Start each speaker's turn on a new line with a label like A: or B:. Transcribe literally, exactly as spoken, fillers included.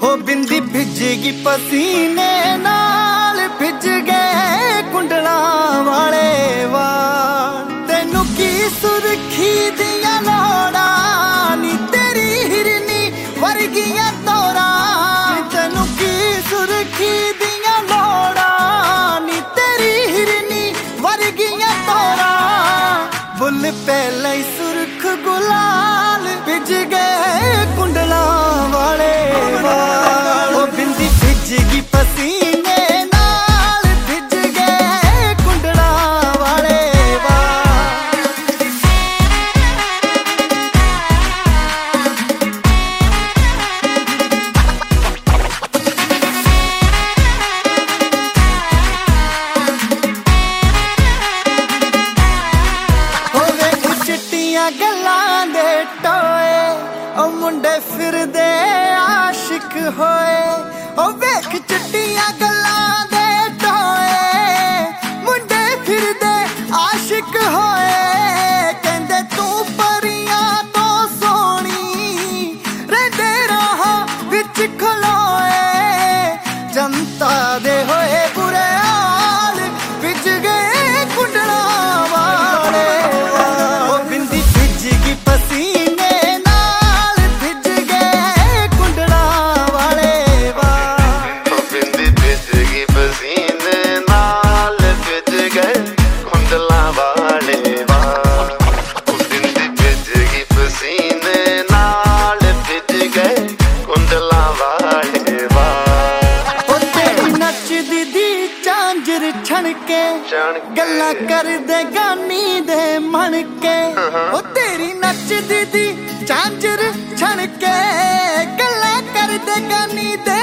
A: हो बिंदी भिजेगी पसीने नाल भिज गए कुंडला वाले वाल तेनू की सुरखी दिया लोड़ा नी तेरी हिरनी वर्गियां तोरा तेनू की सुरखी दिया लोड़ा नी तेरी हिरनी वर्गियां तोरा बुल पहले ही सुरख गुलाल भिज गए कुंडला वाले वाल ओ बिंदी भिजेगी पसीने नाल भिज गए कुंडला वाले वाल होवे चिट्टियां गल्लां दे टोए ओ मुंडे फिरदे आशिक होए ओ वेख चिट्टियां गल्लां दे टोए मुंडे फिरदे आशिक होए कहंदे तू परियां तो सोहणी रहिंदे राहां विच खलोए जनता दे होए बुरे हाल भिज गए कुंडला वाले ओ बिंदी भिजगी पसीने नाल भिज गए कुंडला वाले वाल
B: ओ बिंदी भिजगी पसीने नाल भिज गए कुंडला वाले वाल ओ बिंदी भिजगी पसीने नाल भिज गए कुंडला वाले वाल
A: ओ तेरी नचदी दी झांजर छणके गल्लां करदे गानी दे मन के ओ तेरी नचदी दी झांजर छणके गल्लां करदे गानी दे